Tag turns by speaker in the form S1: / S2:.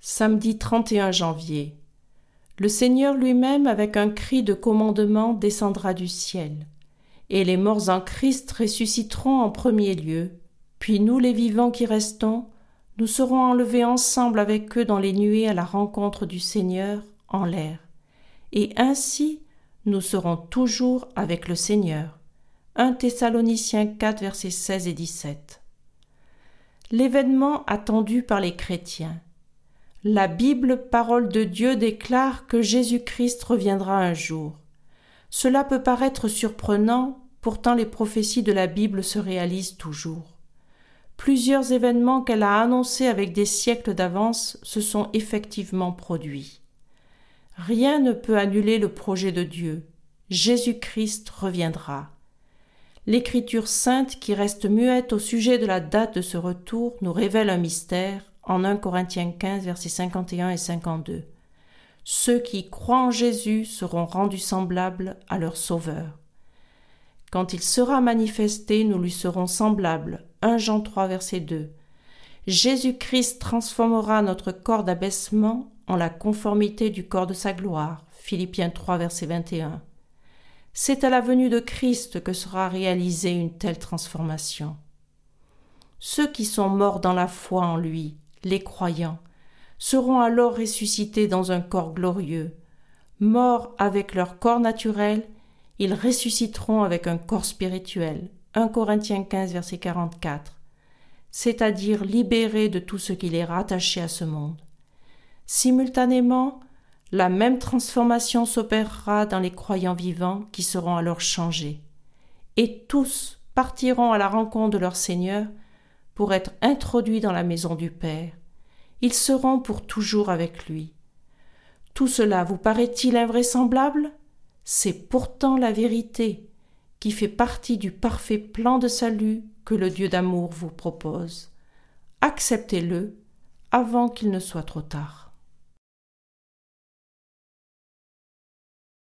S1: Samedi 31 janvier. Le Seigneur lui-même, avec un cri de commandement, descendra du ciel. Et les morts en Christ ressusciteront en premier lieu. Puis nous, les vivants qui restons, nous serons enlevés ensemble avec eux dans les nuées à la rencontre du Seigneur en l'air. Et ainsi, nous serons toujours avec le Seigneur. 1 Thessaloniciens 4, versets 16 et 17. L'événement attendu par les chrétiens. La Bible, parole de Dieu, déclare que Jésus-Christ reviendra un jour. Cela peut paraître surprenant, pourtant les prophéties de la Bible se réalisent toujours. Plusieurs événements qu'elle a annoncés avec des siècles d'avance se sont effectivement produits. Rien ne peut annuler le projet de Dieu. Jésus-Christ reviendra. L'Écriture sainte, qui reste muette au sujet de la date de ce retour, nous révèle un mystère en 1 Corinthiens 15, versets 51 et 52. Ceux qui croient en Jésus seront rendus semblables à leur Sauveur. Quand il sera manifesté, nous lui serons semblables. 1 Jean 3, verset 2. Jésus-Christ transformera notre corps d'abaissement en la conformité du corps de sa gloire. Philippiens 3, verset 21. C'est à la venue de Christ que sera réalisée une telle transformation. Ceux qui sont morts dans la foi en lui, les croyants, seront alors ressuscités dans un corps glorieux. Morts avec leur corps naturel, ils ressusciteront avec un corps spirituel. 1 Corinthiens 15, verset 44. C'est-à-dire libérés de tout ce qui les rattachait à ce monde. Simultanément, la même transformation s'opérera dans les croyants vivants qui seront alors changés. Et tous partiront à la rencontre de leur Seigneur pour être introduits dans la maison du Père. Ils seront pour toujours avec lui. Tout cela vous paraît-il invraisemblable ? C'est pourtant la vérité qui fait partie du parfait plan de salut que le Dieu d'amour vous propose. Acceptez-le avant qu'il ne soit trop tard.